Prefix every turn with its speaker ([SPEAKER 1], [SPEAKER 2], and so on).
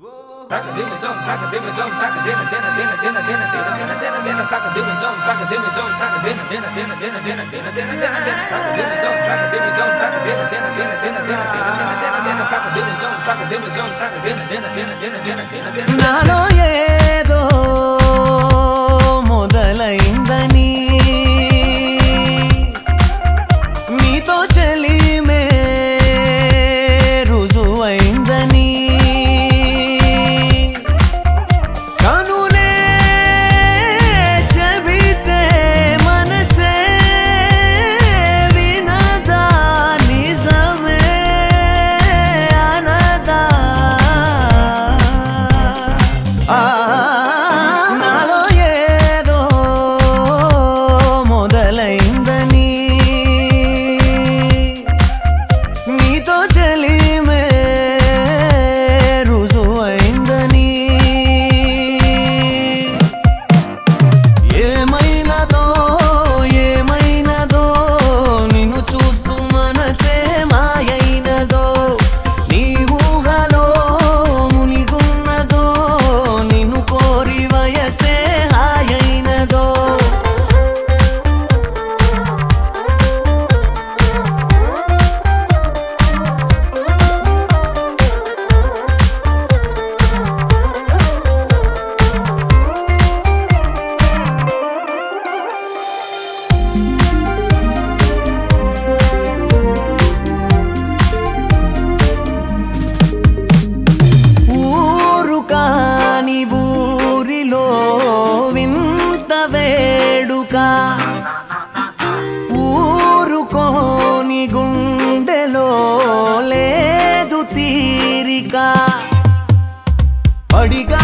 [SPEAKER 1] నాలో ఏదో మొదలైందని నీతో చెలిమే రుజువైందని కనులే చెబితే మనసే వినదా నిజమే అనదా నాలో ఏదో మొదలైందని నీతో చెలిమే రుజువైందని ఏమైనదో ఏమైనదో నిన్ను చూస్తూ మనసే మాయైనదో నీ ఊహలో మునిగున్నదో నిన్ను కోరి వయసే హాయైనదో ఊరు కాని ఊరిలో వింత వేడుక ఊరుకోని గుండెలో లేదు తీరిక పడిగా